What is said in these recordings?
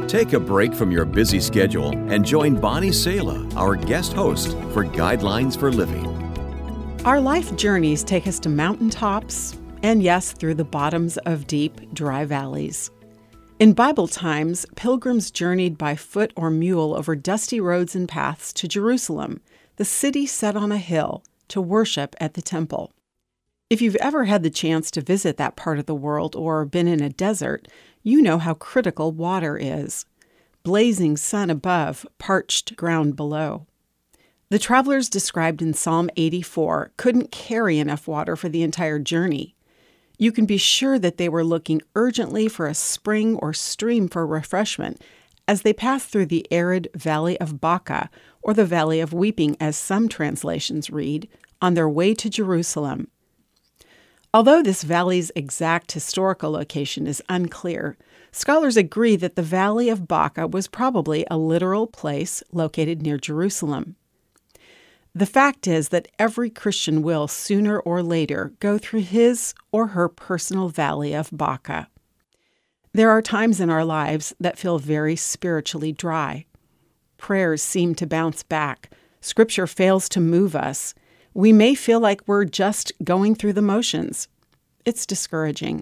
Take a break from your busy schedule and join Bonnie Sala, our guest host, for Guidelines for Living. Our life journeys take us to mountaintops and, yes, through the bottoms of deep, dry valleys. In Bible times, pilgrims journeyed by foot or mule over dusty roads and paths to Jerusalem, the city set on a hill, to worship at the temple. If you've ever had the chance to visit that part of the world or been in a desert, you know how critical water is. Blazing sun above, parched ground below. The travelers described in Psalm 84 couldn't carry enough water for the entire journey. You can be sure that they were looking urgently for a spring or stream for refreshment as they passed through the arid Valley of Baca, or the Valley of Weeping as some translations read, on their way to Jerusalem. Although this valley's exact historical location is unclear, scholars agree that the Valley of Baca was probably a literal place located near Jerusalem. The fact is that every Christian will, sooner or later, go through his or her personal Valley of Baca. There are times in our lives that feel very spiritually dry. Prayers seem to bounce back. Scripture fails to move us. We may feel like we're just going through the motions. It's discouraging.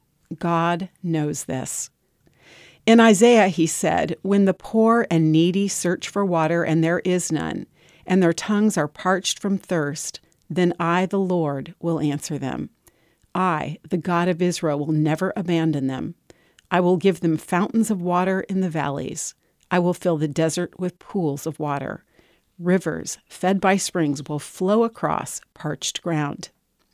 God knows this. In Isaiah, he said, "When the poor and needy search for water and there is none, and their tongues are parched from thirst, then I, the Lord, will answer them. I, the God of Israel, will never abandon them. I will give them fountains of water in the valleys. I will fill the desert with pools of water. Rivers, fed by springs, will flow across parched ground."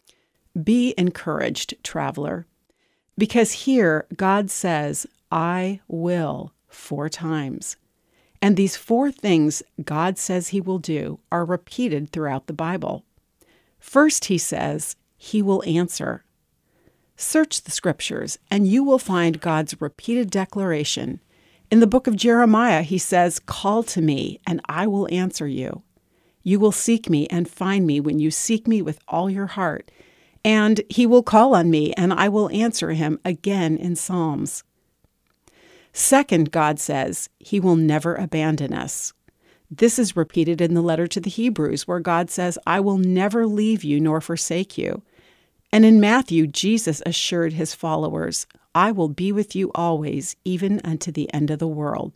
Be encouraged, traveler, because here God says, "I will," 4 times. And these 4 things God says he will do are repeated throughout the Bible. First, he says, he will answer. Search the scriptures, and you will find God's repeated declaration. In the book of Jeremiah, he says, "Call to me, and I will answer you. You will seek me and find me when you seek me with all your heart. And he will call on me, and I will answer him," again in Psalms. Second, God says, he will never abandon us. This is repeated in the letter to the Hebrews, where God says, "I will never leave you nor forsake you." And in Matthew, Jesus assured his followers, "I will be with you always, even unto the end of the world."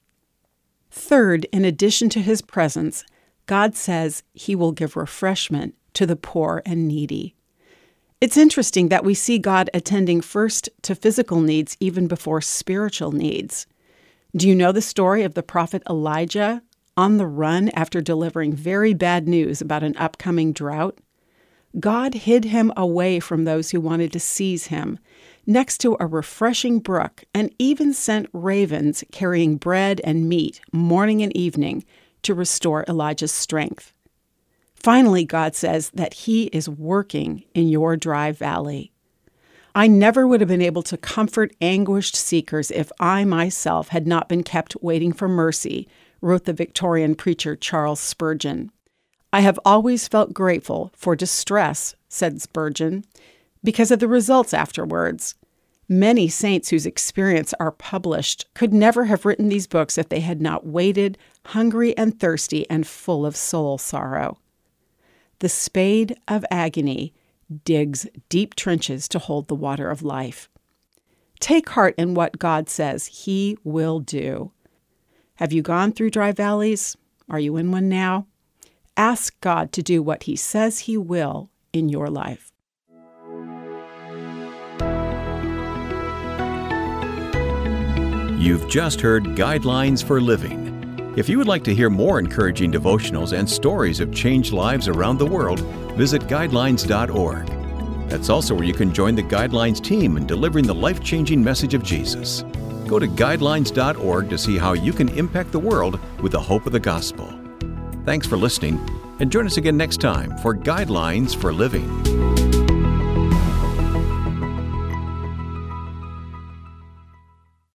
Third, in addition to his presence, God says he will give refreshment to the poor and needy. It's interesting that we see God attending first to physical needs even before spiritual needs. Do you know the story of the prophet Elijah on the run after delivering very bad news about an upcoming drought? God hid him away from those who wanted to seize him, next to a refreshing brook, and even sent ravens carrying bread and meat morning and evening to restore Elijah's strength. Finally, God says that he is working in your dry valley. "I never would have been able to comfort anguished seekers if I myself had not been kept waiting for mercy," wrote the Victorian preacher Charles Spurgeon. "I have always felt grateful for distress," said Spurgeon, "because of the results afterwards. Many saints whose experience are published could never have written these books if they had not waited, hungry and thirsty and full of soul sorrow." The spade of agony digs deep trenches to hold the water of life. Take heart in what God says he will do. Have you gone through dry valleys? Are you in one now? Ask God to do what he says he will in your life. You've just heard Guidelines for Living. If you would like to hear more encouraging devotionals and stories of changed lives around the world, visit guidelines.org. That's also where you can join the Guidelines team in delivering the life-changing message of Jesus. Go to guidelines.org to see how you can impact the world with the hope of the gospel. Thanks for listening, and join us again next time for Guidelines for Living.